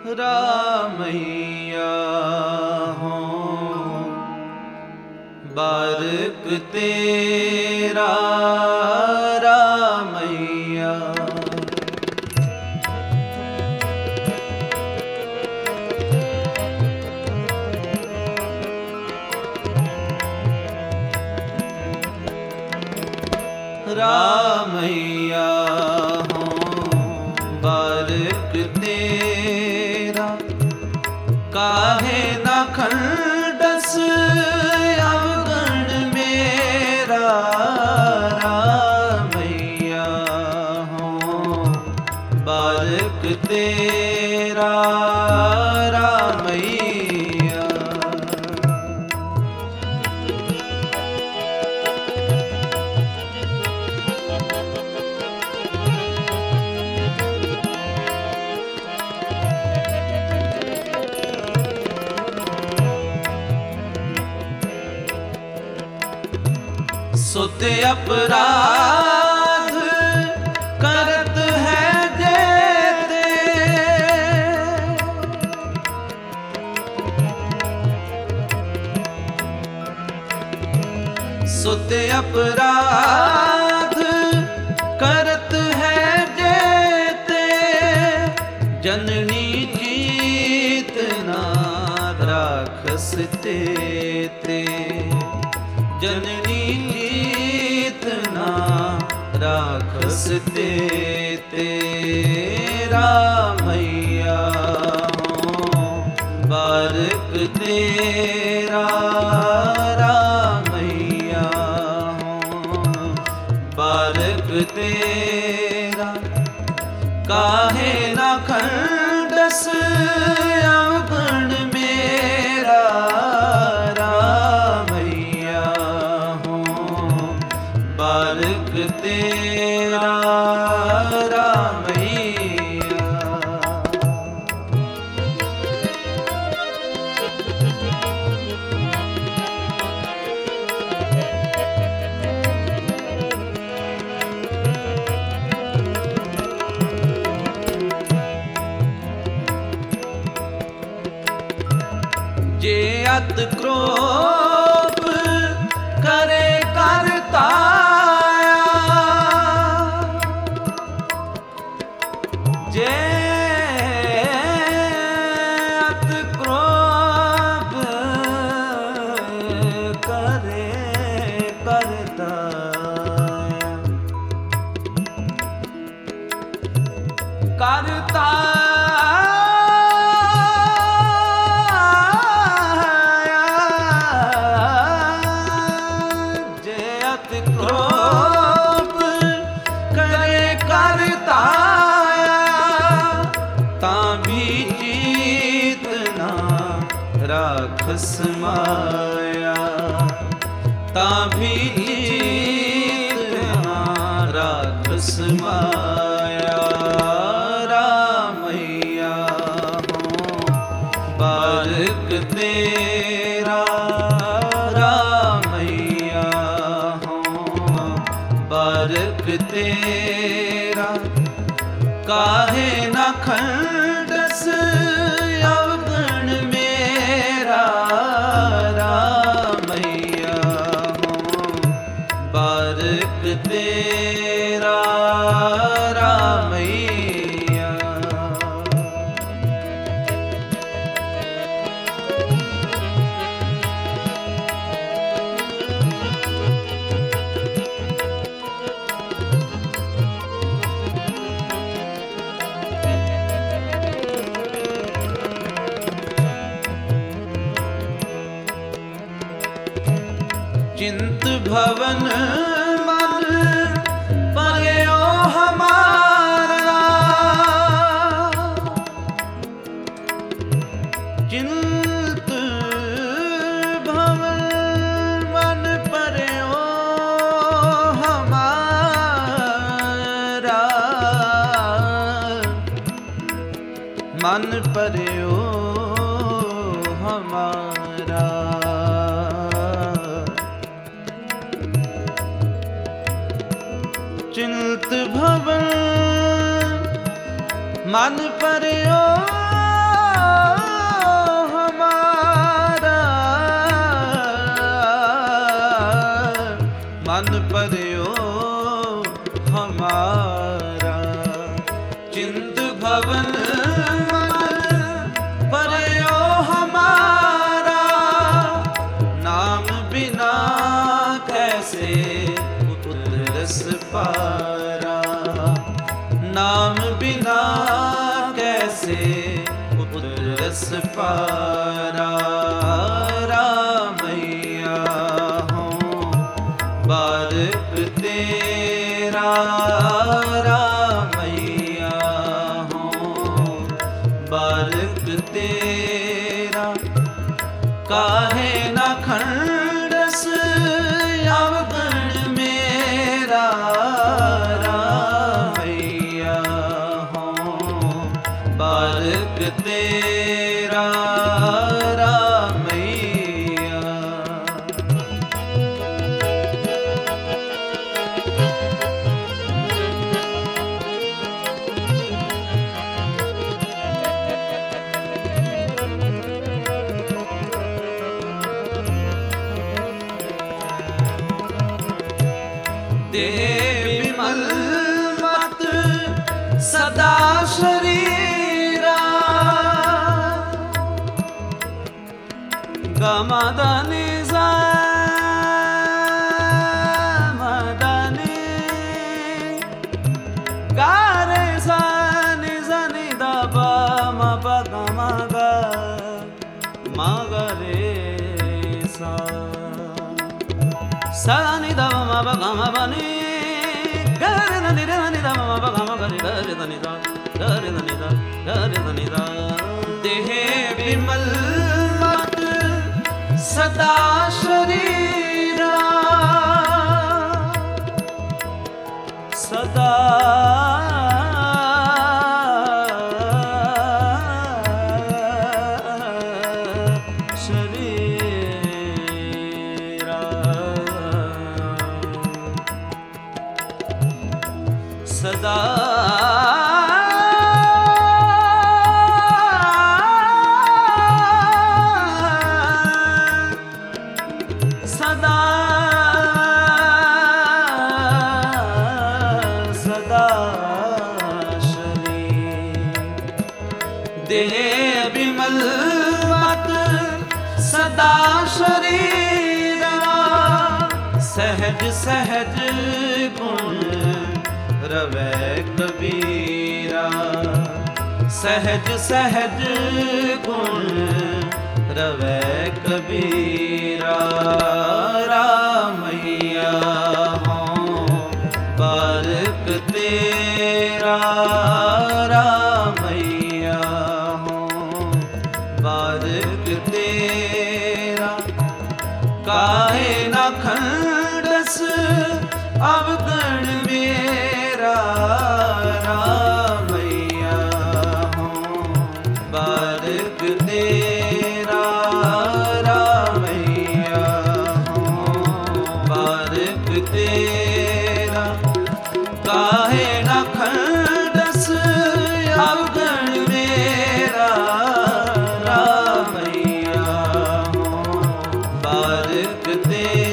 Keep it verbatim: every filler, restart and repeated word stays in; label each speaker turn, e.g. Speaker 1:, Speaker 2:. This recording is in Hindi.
Speaker 1: रामैया हो बारक तेरा रामैया। रामैया हो बारक तेरा काहे ना खंडस अवगण मेरा। रामैया हो बारक तेरा रामैया। सुते अपराध करत है जेते, सुते अपराध करत है जेते। जननी जीतना राखस तेते, जननी जीतना राखस तेते। रामैया हो बारक तेरा रामैया हो बारक तेरा काहे ना खंडस अवगण मेरा। रामैया हो बारक तेरा रामैया। जे अत क्रोध करे करताया, जे अत क्रोध करे करताया, करता क्रोध करे करताया। तां भी जीतना राखस माया, तां भी जीतना राखस माया। रामैया हो बारक तेरा रामैया हो बारक तेरा काहे ना खंडस अवगण मेरा। रामैया हो बारक तेरा रामैया। चिंत भवन मन पर्यो हमारा, चिंत भवन मन पर्यो हमारा। मन पर्यो हमारा, चिंत भवन मन पर्यो बिमल मन पर्यो हमारा, नाम बिना कैसे उतरस पारा, नाम बिना कैसे उतरस पारा। रामैया हो बारक तेरा, रामैया हो बारक तेरा, काहे न खंडस अवगुण मेरा, रामैया हो बारक तेरा, रामैया। देह बिमल मत सदा शरीरा, गमदनि मदनि गारे सनि सनि दब मप गम ग मगरे सा, सनि दब मप गम बनि गरे దని దని दब मप गम गरे गरे దని द गरे దని द गरे దని द। देह बिमल मत सदा शरीरा, सदा शरीरा, सदा सदा सदा शरीर। देह बिमल मत सदा शरीरा, सहज सहज गुण रवै कबीरा, सहज सहज गुण रवै कबीरा। रामैया हो बारक तेरा, रामैया हो बारक तेरा, काहे न खंडस अवगुण मेरा, रामैया हो बारक तेरा, रामैया हो बारक तेरा, काहे न खंडस अवगुण मेरा, रामैया हो बारक तेरा।